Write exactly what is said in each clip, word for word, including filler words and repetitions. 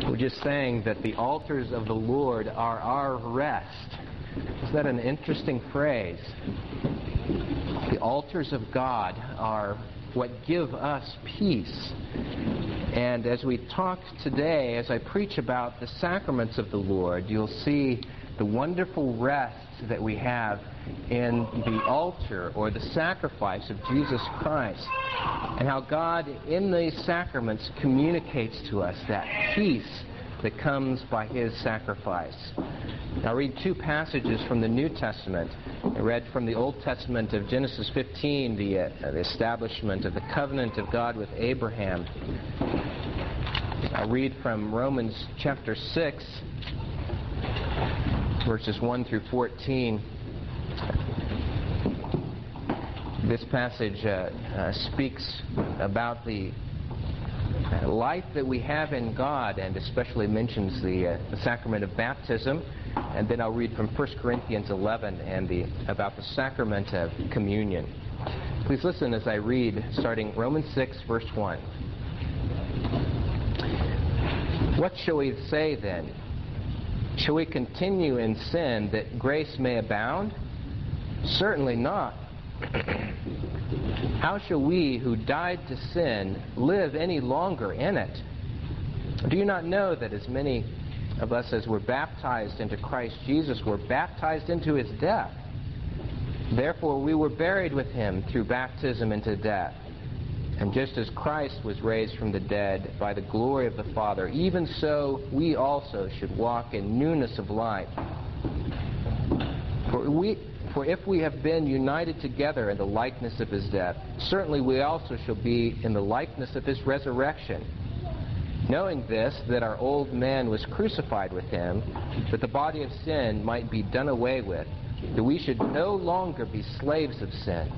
We're just saying that the altars of the Lord are our rest. Isn't that an interesting phrase? The altars of God are what give us peace. And as we talk today, as I preach about the sacraments of the Lord, you'll see the wonderful rest that we have in the altar or the sacrifice of Jesus Christ, and how God in these sacraments communicates to us that peace that comes by His sacrifice. I'll read two passages from the New Testament. I read from the Old Testament of Genesis fifteen, the, uh, the establishment of the covenant of God with Abraham. I'll read from Romans chapter six, verses one through fourteen. This passage uh, uh, speaks about the life that we have in God, and especially mentions the, uh, the sacrament of baptism. And then I'll read from First Corinthians eleven and the about the sacrament of communion. Please listen as I read, starting Romans six, verse one. What shall we say then? Shall we continue in sin that grace may abound? Certainly not. How shall we who died to sin live any longer in it? Do you not know that as many of us as were baptized into Christ Jesus were baptized into His death? Therefore we were buried with Him through baptism into death. And just as Christ was raised from the dead by the glory of the Father, even so we also should walk in newness of life. For we, for if we have been united together in the likeness of His death, certainly we also shall be in the likeness of His resurrection. Knowing this, that our old man was crucified with Him, that the body of sin might be done away with, that we should no longer be slaves of sin.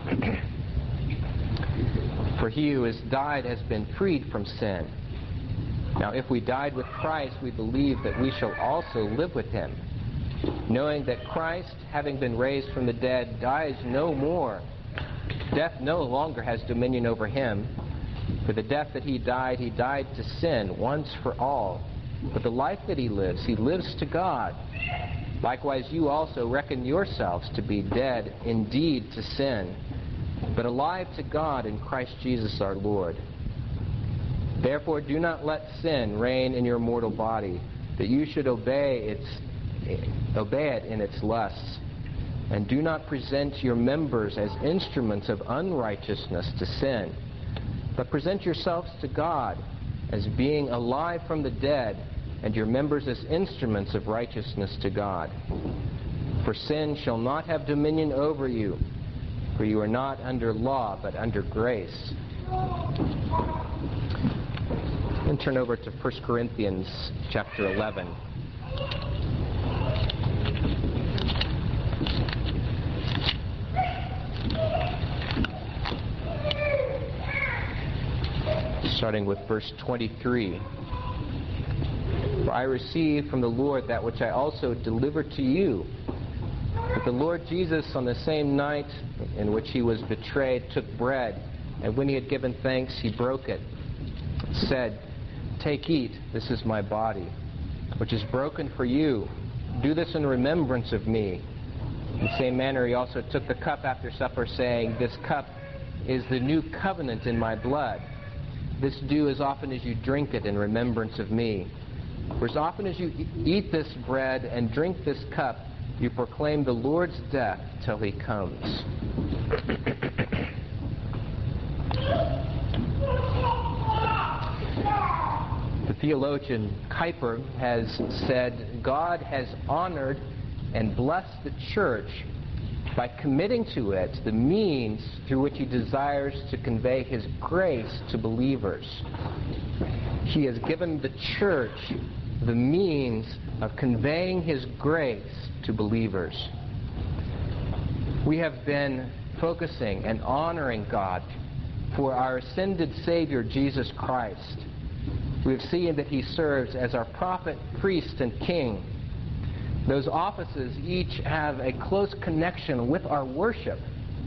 For he who has died has been freed from sin. Now if we died with Christ, we believe that we shall also live with Him, knowing that Christ, having been raised from the dead, dies no more. Death no longer has dominion over Him. For the death that He died, He died to sin once for all. But the life that He lives, He lives to God. Likewise you also reckon yourselves to be dead indeed to sin, but alive to God in Christ Jesus our Lord. Therefore do not let sin reign in your mortal body, that you should obey its obey it in its lusts. And do not present your members as instruments of unrighteousness to sin, but present yourselves to God as being alive from the dead, and your members as instruments of righteousness to God. For sin shall not have dominion over you, for you are not under law, but under grace. And turn over to First Corinthians chapter eleven. Starting with verse twenty-three. For I received from the Lord that which I also delivered to you, that the Lord Jesus, on the same night in which He was betrayed, took bread, and when He had given thanks, He broke it, and said, Take, eat, this is my body, which is broken for you. Do this in remembrance of me. In the same manner He also took the cup after supper, saying, This cup is the new covenant in my blood. This do as often as you drink it in remembrance of me. For as often as you eat this bread and drink this cup, you proclaim the Lord's death till He comes. The theologian Kuyper has said, God has honored and blessed the church by committing to it the means through which He desires to convey His grace to believers. He has given the church the means of conveying His grace to believers. We have been focusing and honoring God for our ascended Savior, Jesus Christ. We have seen that He serves as our prophet, priest, and king. Those offices each have a close connection with our worship,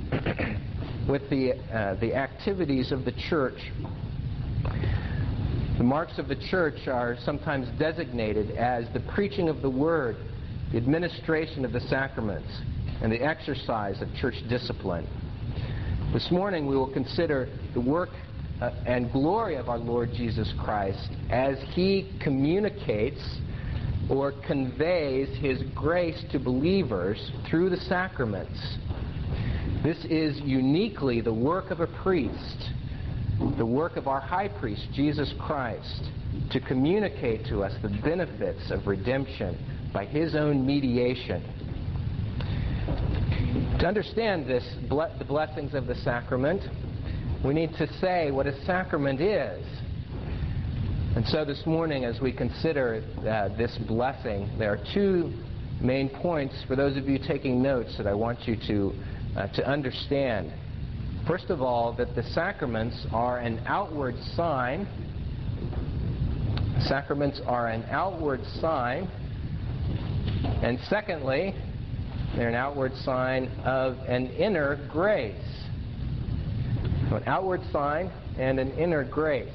with the, uh, the activities of the church. The marks of the church are sometimes designated as the preaching of the Word, the administration of the sacraments, and the exercise of church discipline. This morning we will consider the work uh, and glory of our Lord Jesus Christ as He communicates or conveys His grace to believers through the sacraments. This is uniquely the work of a priest, the work of our high priest, Jesus Christ, to communicate to us the benefits of redemption by His own mediation. To understand this, the blessings of the sacrament, we need to say what a sacrament is. And so this morning, as we consider uh, this blessing, there are two main points for those of you taking notes that I want you to, uh, to understand. First of all, that the sacraments are an outward sign. Sacraments are an outward sign. And secondly, they're an outward sign of an inner grace. An outward sign and an inner grace.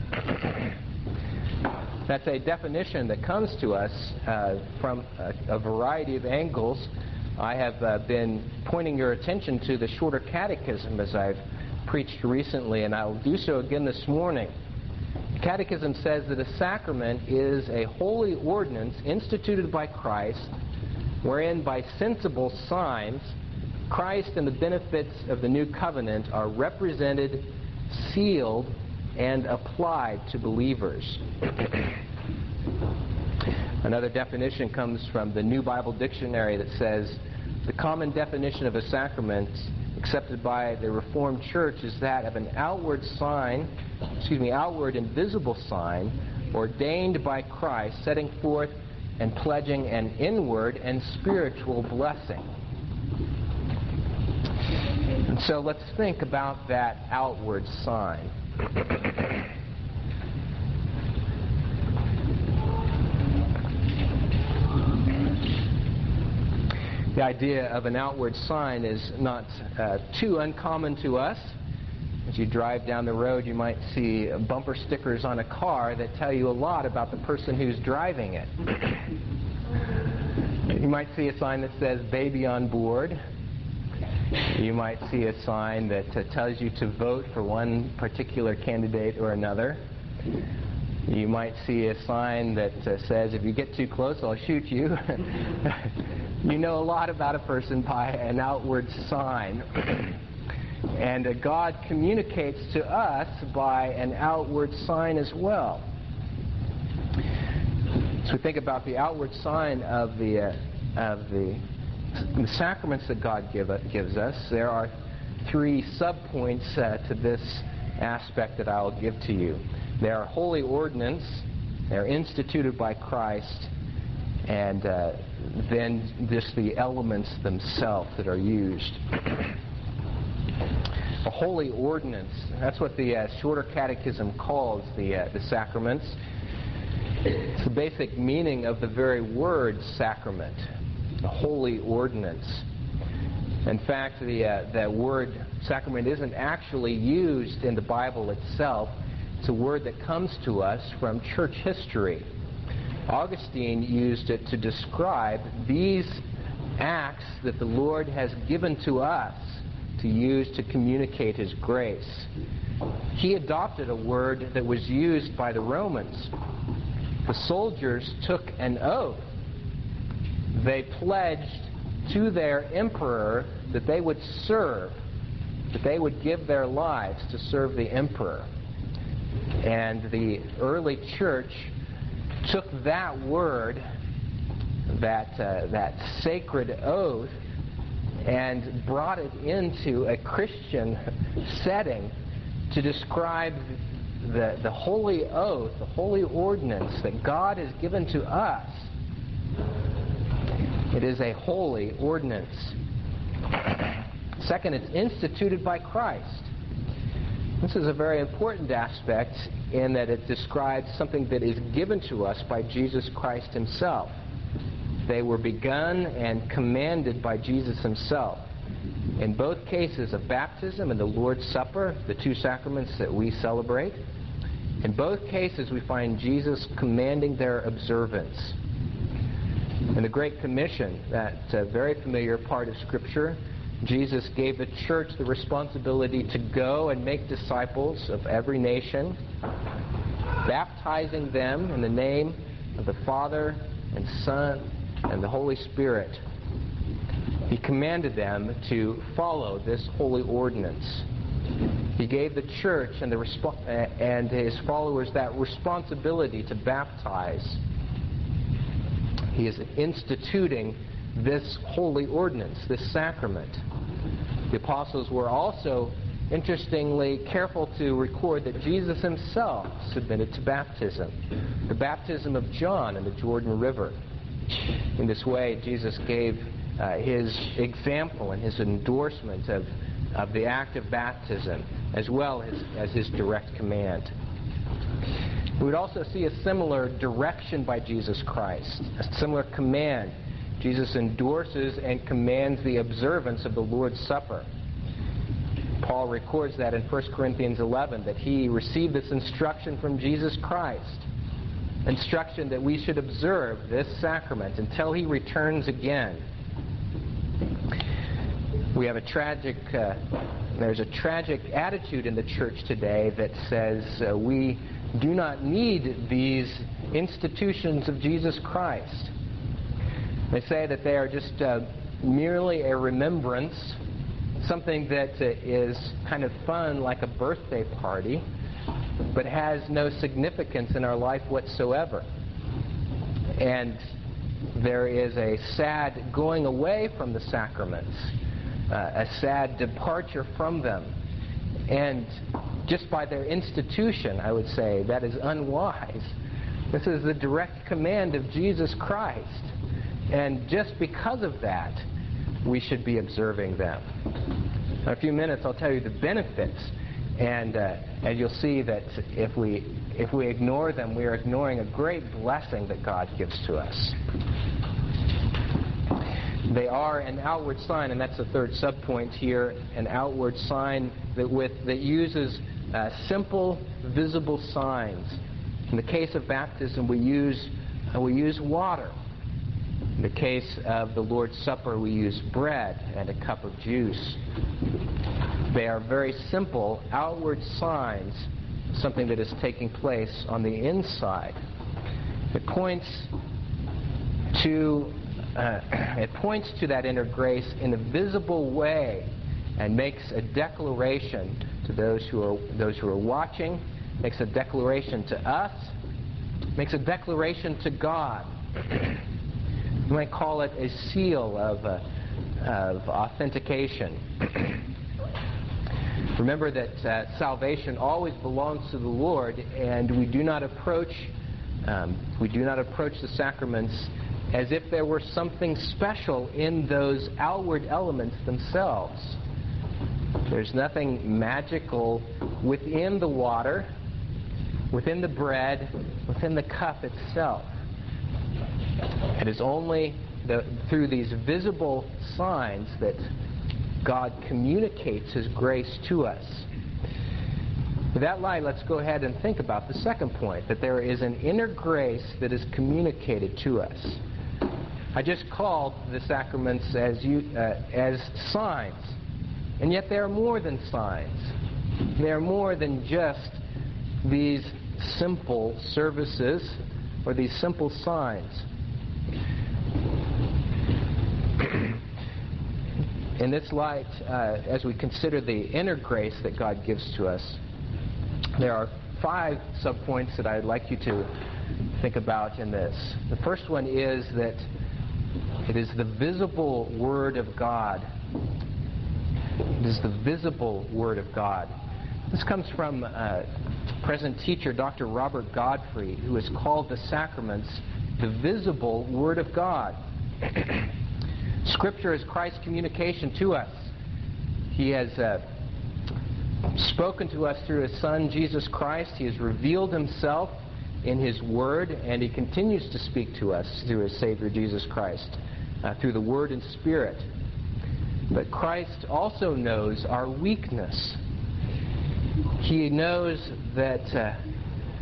That's a definition that comes to us uh, from a, a variety of angles. I have uh, been pointing your attention to the Shorter Catechism as I've preached recently, and I'll do so again this morning. The Catechism says that a sacrament is a holy ordinance instituted by Christ, wherein by sensible signs Christ and the benefits of the new covenant are represented, sealed, and applied to believers. Another definition comes from the New Bible Dictionary that says the common definition of a sacrament accepted by the Reformed Church is that of an outward sign, excuse me, outward and visible sign ordained by Christ, setting forth and pledging an inward and spiritual blessing. And so let's think about that outward sign. The idea of an outward sign is not uh, too uncommon to us. As you drive down the road, you might see bumper stickers on a car that tell you a lot about the person who's driving it. You might see a sign that says "Baby on board." You might see a sign that uh, tells you to vote for one particular candidate or another. You might see a sign that uh, says, "If you get too close, I'll shoot you." You know a lot about a person by an outward sign. And uh, God communicates to us by an outward sign as well. So we think about the outward sign of the uh, of the, the sacraments that God give, uh, gives us. There are three subpoints uh, to this aspect that I'll give to you. They are holy ordinance, they're instituted by Christ, and uh, then just the elements themselves that are used. A holy ordinance, that's what the uh, Shorter Catechism calls the, uh, the sacraments. It's the basic meaning of the very word sacrament, a holy ordinance. In fact, the, uh, that word sacrament isn't actually used in the Bible itself. It's a word that comes to us from church history. Augustine used it to describe these acts that the Lord has given to us to use to communicate His grace. He adopted a word that was used by the Romans. The soldiers took an oath. They pledged to their emperor that they would serve, that they would give their lives to serve the emperor. And the early church took that word, that uh, that sacred oath, and brought it into a Christian setting to describe the, the holy oath, the holy ordinance that God has given to us. It is a holy ordinance. Second, it's instituted by Christ. This is a very important aspect in that it describes something that is given to us by Jesus Christ Himself. They were begun and commanded by Jesus Himself. In both cases of baptism and the Lord's Supper, the two sacraments that we celebrate, In both cases, we find Jesus commanding their observance. In the Great Commission, that uh, very familiar part of Scripture, Jesus gave the church the responsibility to go and make disciples of every nation, baptizing them in the name of the Father and Son and the Holy Spirit. He commanded them to follow this holy ordinance. He gave the church and, the respo- and his followers that responsibility to baptize. He is instituting this holy ordinance, this sacrament. The apostles were also, interestingly, careful to record that Jesus himself submitted to baptism, the baptism of John in the Jordan River. In this way, Jesus gave uh, his example and his endorsement of, of the act of baptism, as well as, as his direct command. We would also see a similar direction by Jesus Christ, a similar command. Jesus endorses and commands the observance of the Lord's Supper. Paul records that in First Corinthians eleven, that he received this instruction from Jesus Christ, instruction that we should observe this sacrament until he returns again. We have a tragic, uh, there's a tragic attitude in the church today that says uh, we do not need these institutions of Jesus Christ. They say that they are just uh, merely a remembrance, something that uh, is kind of fun like a birthday party, but has no significance in our life whatsoever. And there is a sad going away from the sacraments, uh, a sad departure from them. And just by their institution, I would say, that is unwise. This is the direct command of Jesus Christ. And just because of that, we should be observing them. In a few minutes, I'll tell you the benefits, and uh, and you'll see that if we if we ignore them, we are ignoring a great blessing that God gives to us. They are an outward sign, and that's the third subpoint here, an outward sign that with that uses uh, simple, visible signs. In the case of baptism, we use uh, we use water. In the case of the Lord's Supper, we use bread and a cup of juice. They are very simple, outward signs of something that is taking place on the inside. It points to uh, it points to that inner grace in a visible way, and makes a declaration to those who are those who are watching. Makes a declaration to us. Makes a declaration to God. You might call it a seal of, uh, of authentication. Remember that uh, salvation always belongs to the Lord, and we do not approach um, we do not approach the sacraments as if there were something special in those outward elements themselves. There's nothing magical within the water, within the bread, within the cup itself. It is only the, through these visible signs that God communicates His grace to us. With that light, let's go ahead and think about the second point, that there is an inner grace that is communicated to us. I just called the sacraments as, you, uh, as signs, and yet they are more than signs. They are more than just these simple services or these simple signs. In this light, uh, as we consider the inner grace that God gives to us, there are five subpoints that I'd like you to think about in this. The first one is that it is the visible Word of God. It is the visible Word of God. This comes from uh, present teacher Doctor Robert Godfrey, who has called the sacraments the visible Word of God. Scripture is Christ's communication to us. He has uh, spoken to us through His Son, Jesus Christ. He has revealed Himself in His Word, and He continues to speak to us through His Savior, Jesus Christ, uh, through the Word and Spirit. But Christ also knows our weakness. He knows that uh,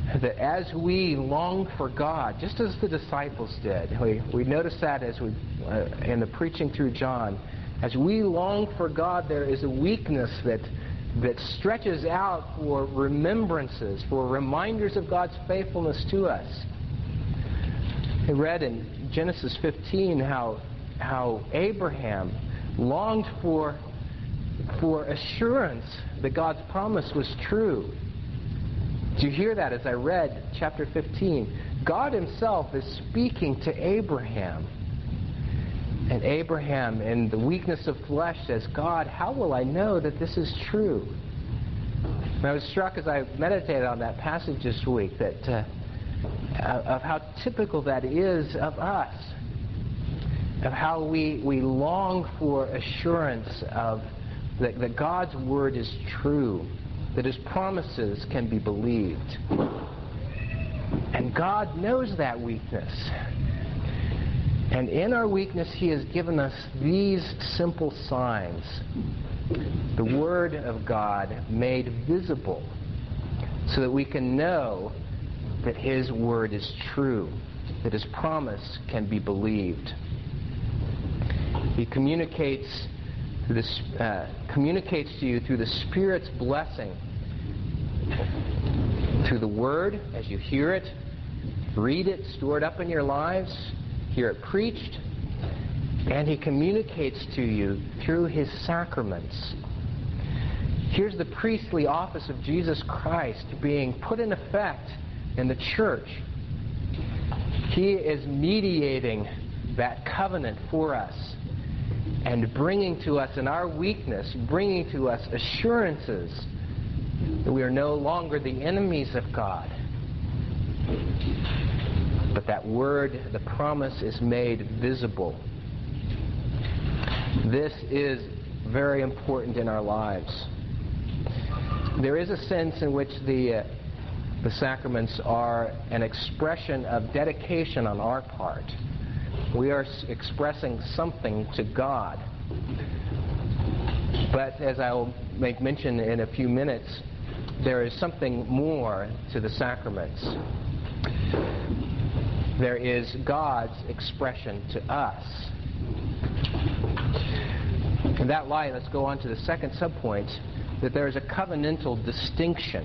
that as we long for God, just as the disciples did, we, we notice that as we uh, in the preaching through John, as we long for God, there is a weakness that that stretches out for remembrances, for reminders of God's faithfulness to us. We read in Genesis fifteen how how Abraham longed for for assurance that God's promise was true. Did you hear that as I read chapter fifteen? God himself is speaking to Abraham. And Abraham, in the weakness of flesh, says, God, how will I know that this is true? And I was struck as I meditated on that passage this week that uh, of how typical that is of us, of how we, we long for assurance of that, that God's word is true, that his promises can be believed. And God knows that weakness. And in our weakness, he has given us these simple signs. The Word of God made visible so that we can know that his Word is true, that his promise can be believed. He communicates, through this, uh, communicates to you through the Spirit's blessing, through the Word as you hear it, read it, store it up in your lives, hear it preached, and he communicates to you through his sacraments. Here's the priestly office of Jesus Christ being put in effect in the church. He is mediating that covenant for us and bringing to us in our weakness, bringing to us assurances that we are no longer the enemies of God. But that word, the promise, is made visible. This is very important in our lives. There is a sense in which the, uh, the sacraments are an expression of dedication on our part. We are expressing something to God. But as I will make mention in a few minutes, there is something more to the sacraments. There is God's expression to us. In that light, let's go on to the second subpoint, that there is a covenantal distinction.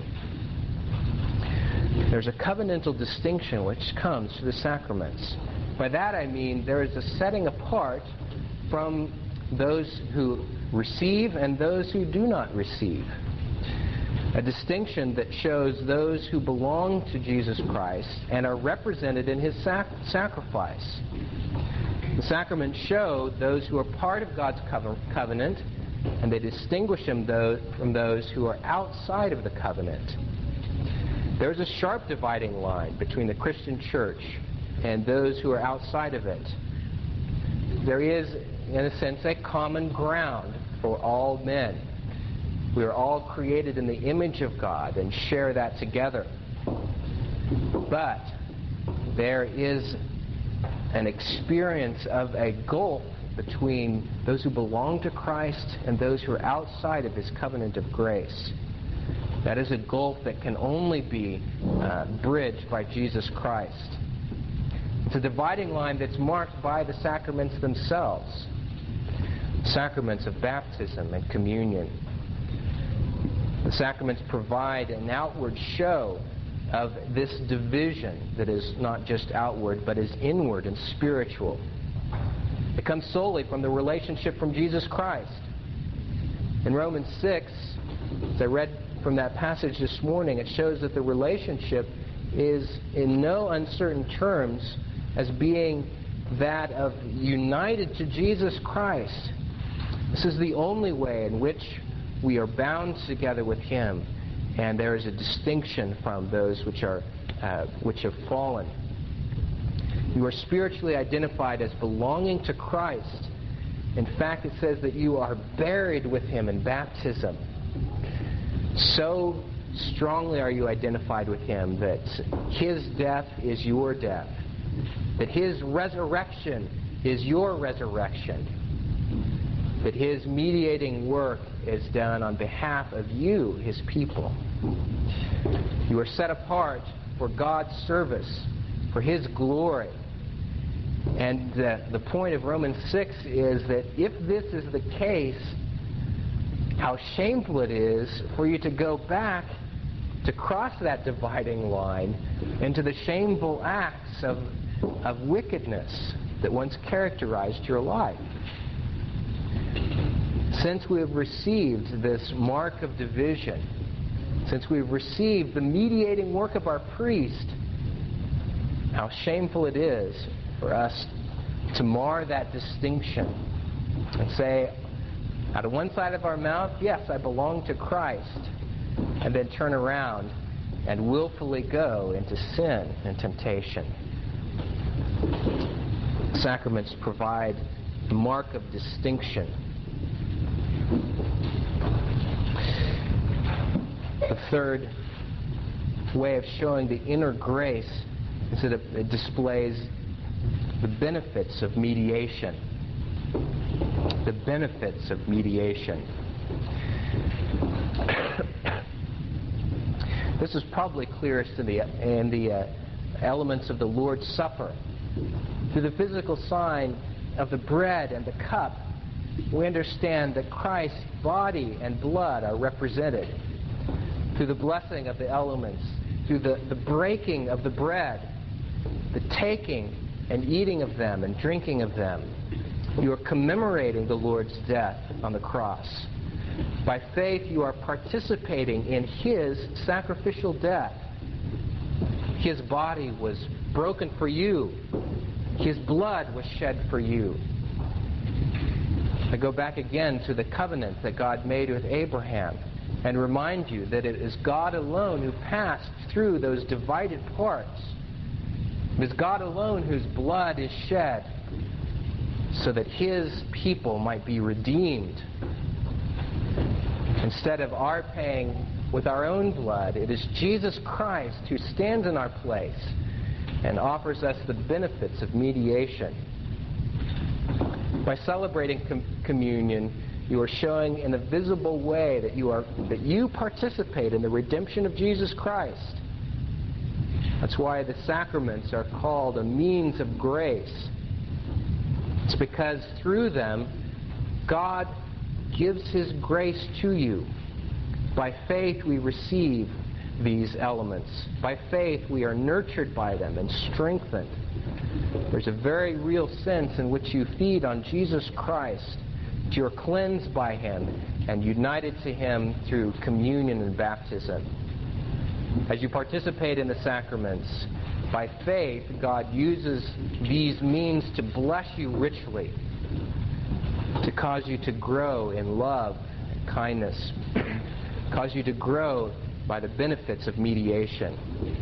There's a covenantal distinction which comes to the sacraments. By that I mean there is a setting apart from those who receive and those who do not receive. A distinction that shows those who belong to Jesus Christ and are represented in his sac- sacrifice. The sacraments show those who are part of God's co- covenant, and they distinguish them those, from those who are outside of the covenant. There's a sharp dividing line between the Christian church and those who are outside of it. There is, in a sense, a common ground for all men. We are all created in the image of God and share that together. But there is an experience of a gulf between those who belong to Christ and those who are outside of his covenant of grace. That is a gulf that can only be uh, bridged by Jesus Christ. It's a dividing line that's marked by the sacraments themselves. Sacraments of baptism and communion. The sacraments provide an outward show of this division that is not just outward, but is inward and spiritual. It comes solely from the relationship from Jesus Christ. In Romans six, as I read from that passage this morning, it shows that the relationship is in no uncertain terms as being that of united to Jesus Christ. This is the only way in which we are bound together with him, and there is a distinction from those which are uh, which have fallen. You are spiritually identified as belonging to Christ. In fact, it says that you are buried with him in baptism. So strongly are you identified with him that his death is your death, that his resurrection is your resurrection, that his mediating work is done on behalf of you, his people. You are set apart for God's service, for His glory. And uh, the point of Romans six is that if this is the case, how shameful it is for you to go back to cross that dividing line into the shameful acts of, of wickedness that once characterized your life. Since we have received this mark of division, since we have received the mediating work of our priest, how shameful it is for us to mar that distinction and say, out of one side of our mouth, yes, I belong to Christ, and then turn around and willfully go into sin and temptation. Sacraments provide a mark of distinction. The third way of showing the inner grace is that it displays the benefits of mediation. The benefits of mediation. This is probably clearest in the, in the uh, elements of the Lord's Supper. Through the physical sign of the bread and the cup, we understand that Christ's body and blood are represented. Through the blessing of the elements, through the, the breaking of the bread, the taking and eating of them and drinking of them, you are commemorating the Lord's death on the cross. By faith, you are participating in His sacrificial death. His body was broken for you. His blood was shed for you. I go back again to the covenant that God made with Abraham and remind you that it is God alone who passed through those divided parts. It is God alone whose blood is shed so that His people might be redeemed. Instead of our paying with our own blood, it is Jesus Christ who stands in our place and offers us the benefits of mediation. By celebrating com- communion, you are showing in a visible way that you are that you participate in the redemption of Jesus Christ. That's why the sacraments are called a means of grace. It's because through them, God gives His grace to you. By faith, we receive these elements. By faith, we are nurtured by them and strengthened. There's a very real sense in which you feed on Jesus Christ. You're cleansed by Him and united to Him through communion and baptism. As you participate in the sacraments, by faith, God uses these means to bless you richly, to cause you to grow in love and kindness, cause you to grow by the benefits of mediation.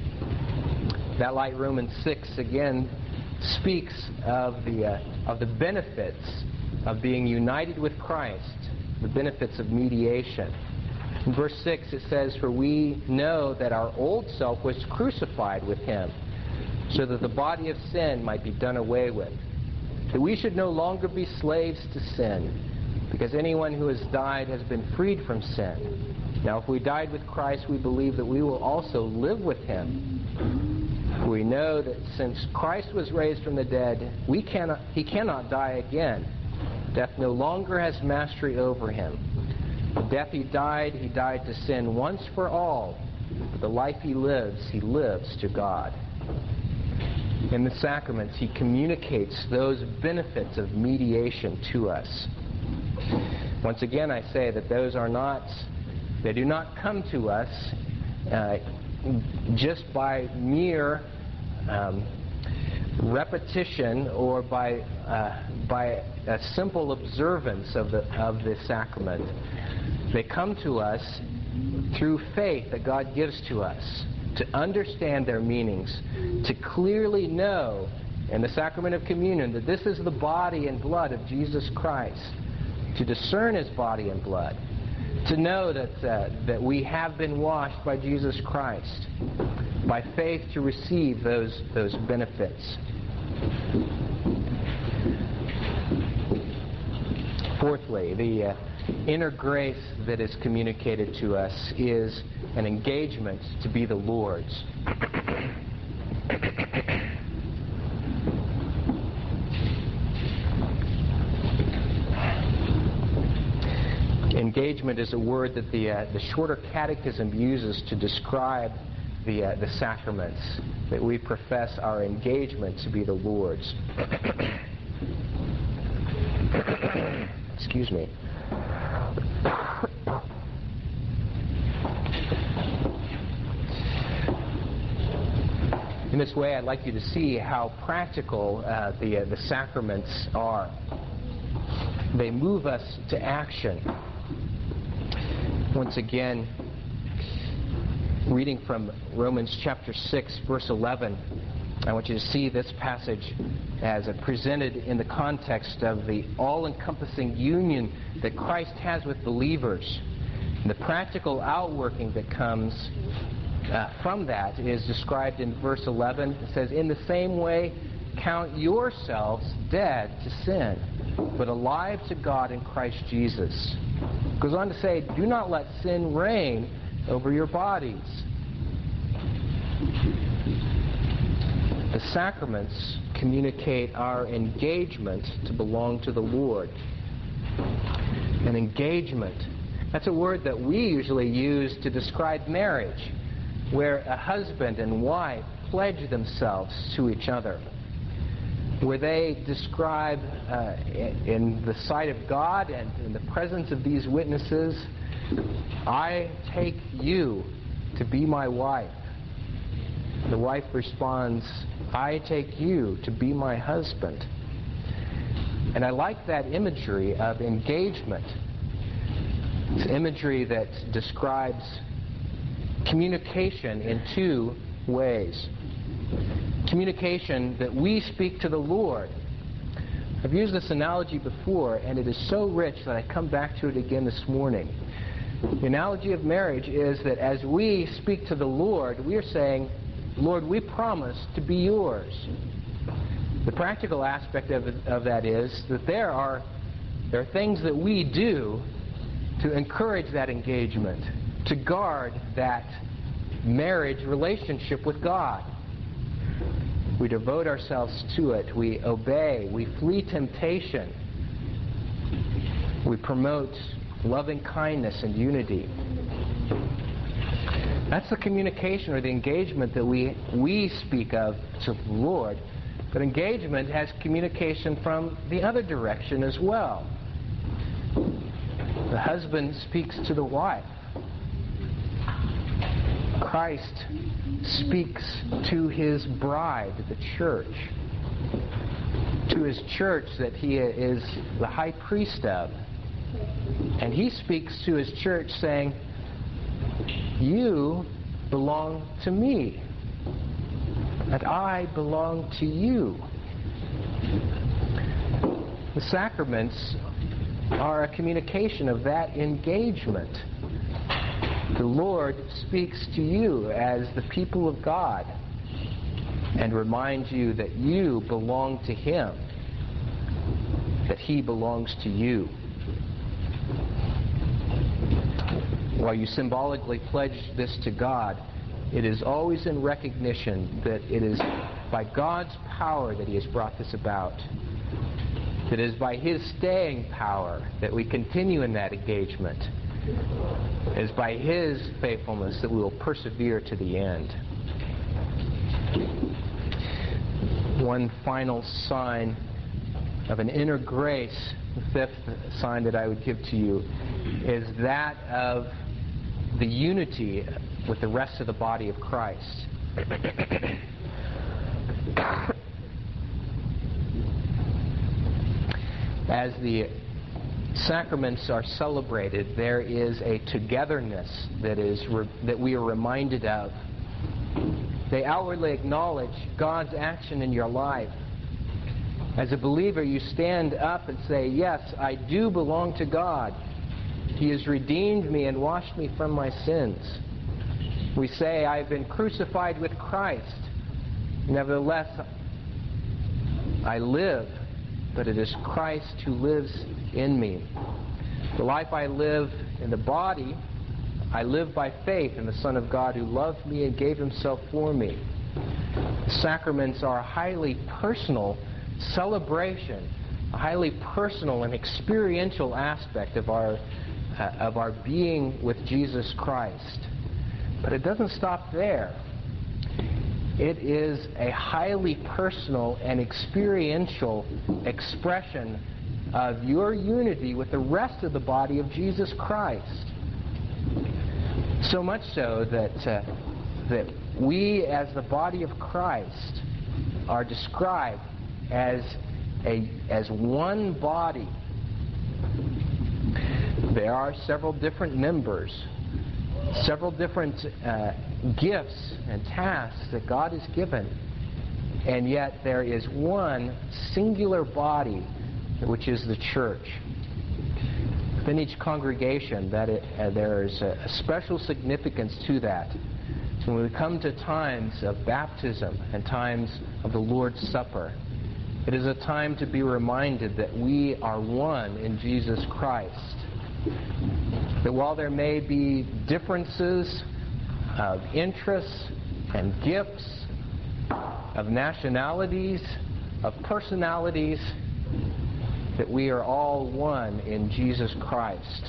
That light Romans six again speaks of the uh, of the benefits of being united with Christ, the benefits of mediation. In verse six it says, "For we know that our old self was crucified with Him, so that the body of sin might be done away with, that we should no longer be slaves to sin, because anyone who has died has been freed from sin. Now if we died with Christ, we believe that we will also live with Him. For we know that since Christ was raised from the dead, we cannot, He cannot die again. Death no longer has mastery over Him. The death He died, He died to sin once for all. But the life He lives, He lives to God." In the sacraments, He communicates those benefits of mediation to us. Once again, I say that those are not, they do not come to us uh, just by mere um, repetition or by uh, by a simple observance of the of the sacrament. They come to us through faith that God gives to us, to understand their meanings, to clearly know in the sacrament of communion that this is the body and blood of Jesus Christ, to discern His body and blood, to know that uh, that we have been washed by Jesus Christ, by faith to receive those those benefits. Fourthly, the uh, inner grace that is communicated to us is an engagement to be the Lord's. Engagement is a word that the uh, the Shorter Catechism uses to describe the uh, the sacraments, that we profess our engagement to be the Lord's. Excuse me. In this way, I'd like you to see how practical uh, the uh, the sacraments are. They move us to action. Once again, reading from Romans chapter six, verse eleven, I want you to see this passage as presented in the context of the all-encompassing union that Christ has with believers. And the practical outworking that comes uh, from that is described in verse eleven. It says, "In the same way, count yourselves dead to sin, but alive to God in Christ Jesus." It goes on to say, "Do not let sin reign over your bodies." The sacraments communicate our engagement to belong to the Lord. An engagement. That's a word that we usually use to describe marriage, where a husband and wife pledge themselves to each other, where they describe uh, in the sight of God and in the presence of these witnesses, "I take you to be my wife." The wife responds, "I take you to be my husband." And I like that imagery of engagement. It's imagery that describes communication in two ways. Communication that we speak to the Lord. I've used this analogy before, and it is so rich that I come back to it again this morning. The analogy of marriage is that as we speak to the Lord, we are saying, "Lord, we promise to be yours." The practical aspect of, of that is that there are, there are things that we do to encourage that engagement, to guard that marriage relationship with God. We devote ourselves to it. We obey. We flee temptation. We promote loving kindness and unity. That's the communication or the engagement that we we speak of to the Lord. But engagement has communication from the other direction as well. The husband speaks to the wife. Christ speaks to his bride, the church, to his church that he is the high priest of. And he speaks to his church saying, "You belong to me, and I belong to you." The sacraments are a communication of that engagement. The Lord speaks to you as the people of God and reminds you that you belong to Him, that He belongs to you. While you symbolically pledge this to God, it is always in recognition that it is by God's power that He has brought this about. That it is by His staying power that we continue in that engagement. It is by His faithfulness that we will persevere to the end. One final sign of an inner grace, the fifth sign that I would give to you, is that of the unity with the rest of the body of Christ. As the sacraments are celebrated, there is a togetherness that is re- that we are reminded of. They outwardly acknowledge God's action in your life. As a believer, you stand up and say, "Yes, I do belong to God. He has redeemed me and washed me from my sins." We say, "I've been crucified with Christ. Nevertheless, I live, but it is Christ who lives in me. The life I live in the body, I live by faith in the Son of God who loved me and gave himself for me. The sacraments are a highly personal celebration, a highly personal and experiential aspect of our uh, of our being with Jesus Christ. But it doesn't stop there. It is a highly personal and experiential expression of your unity with the rest of the body of Jesus Christ. So much so that uh, that we as the body of Christ are described as a as one body. There are several different members, several different uh, gifts and tasks that God has given, and yet there is one singular body, which is the church. Within each congregation, that it, uh, there is a, a special significance to that. So when we come to times of baptism and times of the Lord's Supper, it is a time to be reminded that we are one in Jesus Christ. That while there may be differences of interests and gifts, of nationalities, of personalities, that we are all one in Jesus Christ.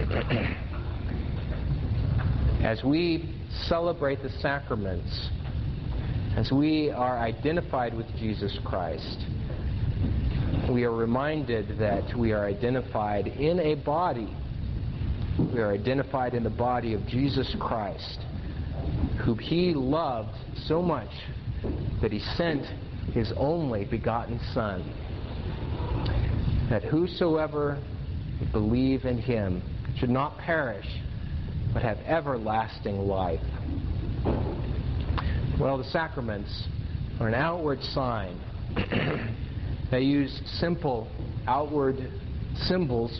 As we celebrate the sacraments, as we are identified with Jesus Christ, we are reminded that we are identified in a body. We are identified in the body of Jesus Christ, whom He loved so much that He sent His only begotten Son, that whosoever would believe in Him should not perish, but have everlasting life. Well, the sacraments are an outward sign. They use simple outward symbols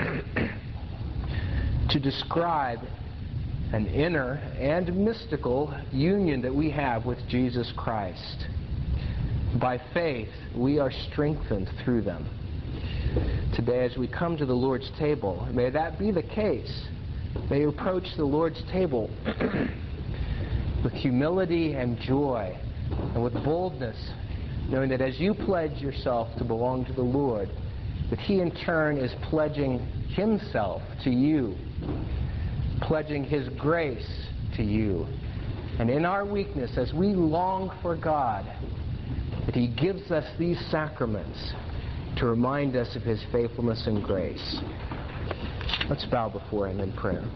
to describe an inner and mystical union that we have with Jesus Christ. By faith, we are strengthened through them. Today, as we come to the Lord's table, may that be the case. May you approach the Lord's table with humility and joy and with boldness, knowing that as you pledge yourself to belong to the Lord, that He in turn is pledging Himself to you, pledging His grace to you. And in our weakness, as we long for God, that He gives us these sacraments to remind us of His faithfulness and grace. Let's bow before Him in prayer.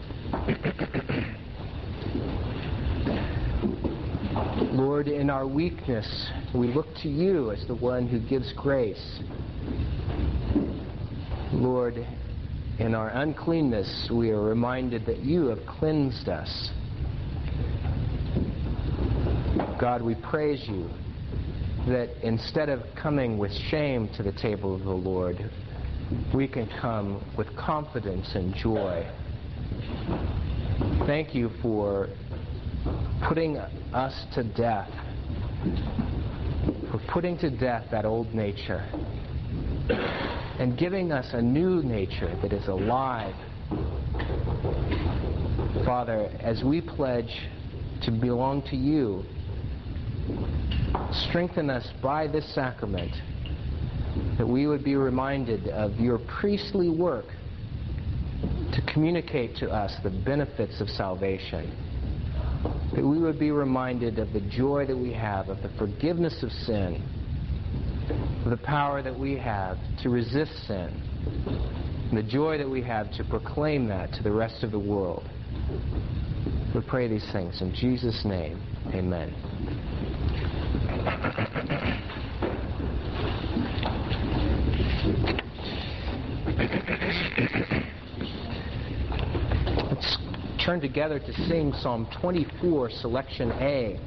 Lord, in our weakness, we look to You as the one who gives grace. Lord, in our uncleanness, we are reminded that You have cleansed us. God, we praise You that instead of coming with shame to the table of the Lord, we can come with confidence and joy. Thank You for putting us to death, for putting to death that old nature and giving us a new nature that is alive. Father, as we pledge to belong to You, strengthen us by this sacrament, that we would be reminded of Your priestly work to communicate to us the benefits of salvation, that we would be reminded of the joy that we have of the forgiveness of sin, of the power that we have to resist sin, and the joy that we have to proclaim that to the rest of the world. We pray these things in Jesus' name. Amen. Let's turn together to sing Psalm twenty-four, Selection A.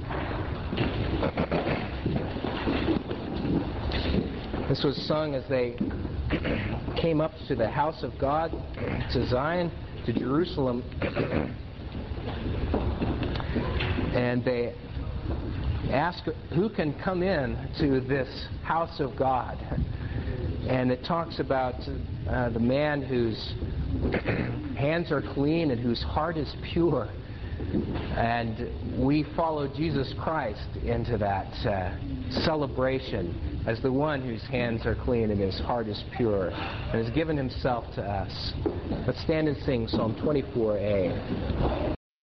This was sung as they came up to the house of God, to Zion, to Jerusalem, and they ask who can come in to this house of God. And it talks about uh, the man whose hands are clean and whose heart is pure. And we follow Jesus Christ into that uh, celebration as the one whose hands are clean and his heart is pure and has given himself to us. Let's stand and sing Psalm twenty-four A.